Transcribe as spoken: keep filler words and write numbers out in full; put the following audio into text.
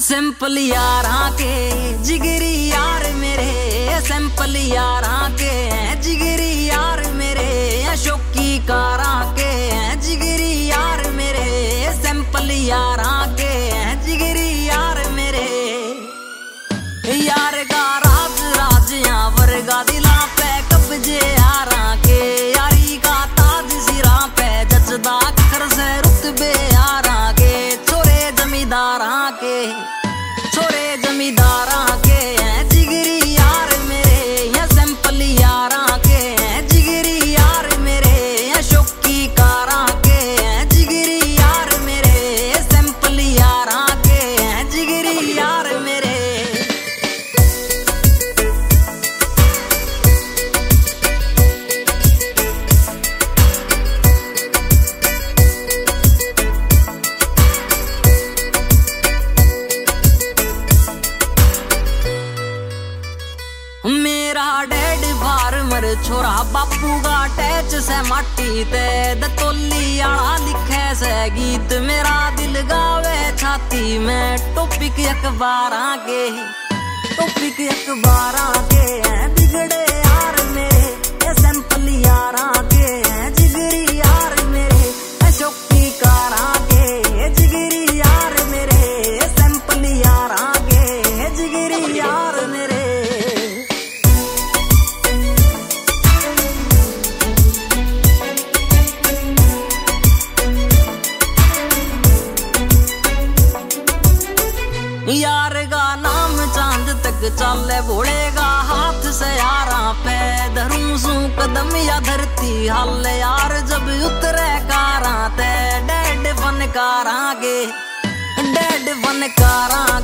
Simple यारां के जिगरी यार मेरे, सिंपल यारां के जिगरी यार मेरे, शौकी कारां के जिगरी यार मेरे, सिंपल यारां के जिगरी यार मेरे। यार का राज राजियां वर्गा दिला पे कब्जे यारां के, यारी का ताज सिरा पे जचदा अखर से रुतबे यारां के, छोरे जमींदारां के छोरे जमींदारां के जिगरी यार मेरे, या सिंपल यारां के जिगरी यार मेरे, या शौकी कारां के जिगरी यार मेरे, सिंपल यारां के जिगरी यार मेरे। मेरा डैड फार्मर छोरा बापू का टैच से माटी ते, दतोली आला लिखे से गीत, मेरा दिल गावे छाती में टॉपिक अखबारां के, टॉपिक अखबारां के बिगड़े यार मेरे, ये सिंपल यारां के जिगरी यार मेरे, शौकी कारां के जिगरी यार मेरे, सिंपल यारां के जिगरी यार मेरे। यार का नाम चांद तक चाले बोलेगा हाथ से यारां पे, धरूं सू कदम या धरती हाल यार जब उतरे कारां ते, डैड फनकारां के डैड फनकारां